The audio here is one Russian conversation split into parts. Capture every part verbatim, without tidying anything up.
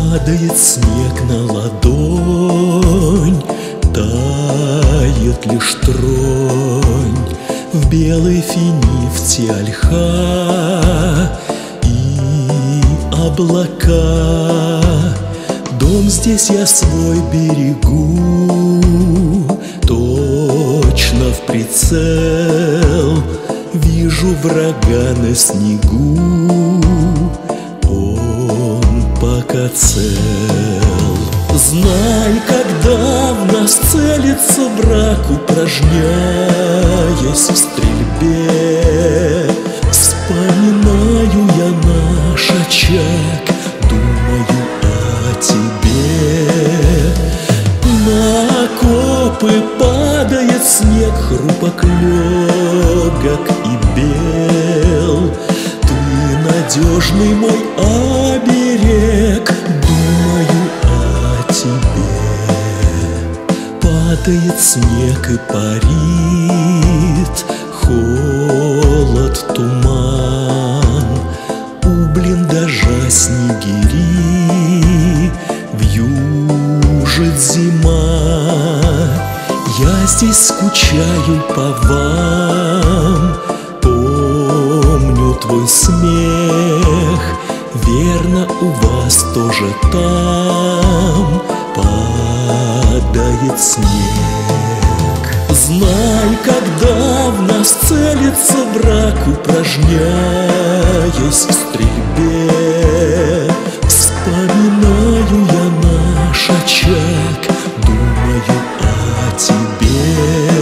Падает снег на ладонь, тает лишь тронь в белой финифте ольха и облака. Дом здесь я свой берегу, точно в прицел вижу врага на снегу, он пока цел. Знай, когда в нас целится враг, упражняясь в стрельбе, вспоминаю я наш очаг, думаю о тебе. На окопы падает снег, хрупок, легок и бел. Ты надежный мой оберег, думаю о тебе. Падает снег и парит холод, туман, у блиндажа снегири, вьюжит зима. Я здесь скучаю по вам, помню твой смех. Верно, у вас тоже там падает снег. Знай, когда в нас целится враг, упражняясь в стрельбе, вспоминаю я наш очаг, думаю о тебе.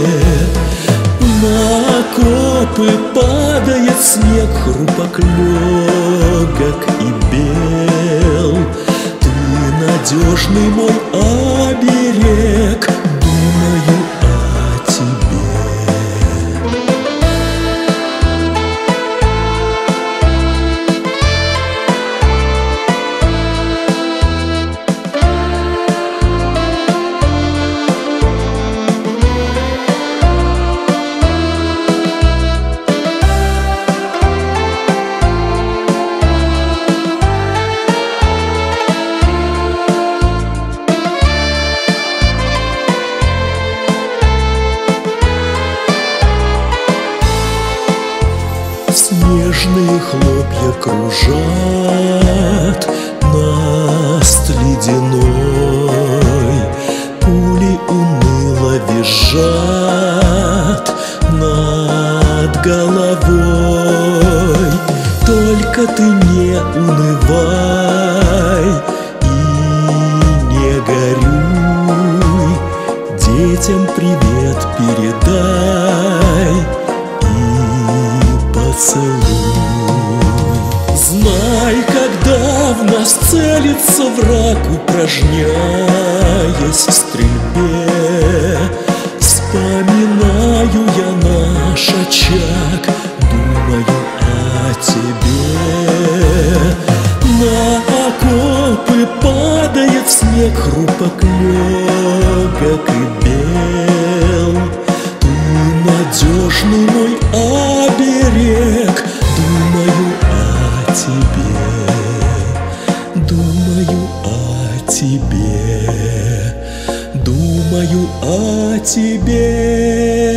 На окопы падает снег, хрупок, легок и бел. Ты надежный мой оберег, думаю о тебе. Снежные хлопья кружат наст ледяной, пули уныло визжат над головой. Только ты не унывай и не горюй, детям привет передай и поцелуй. Знай, когда в нас целится враг, упражняясь в стрельбе, вспоминаю я наш очаг, думаю о тебе. На окопы падает снег, хрупок, легок и бел. Ты надежный мой оберег, думаю о тебе, думаю о тебе, думаю о тебе.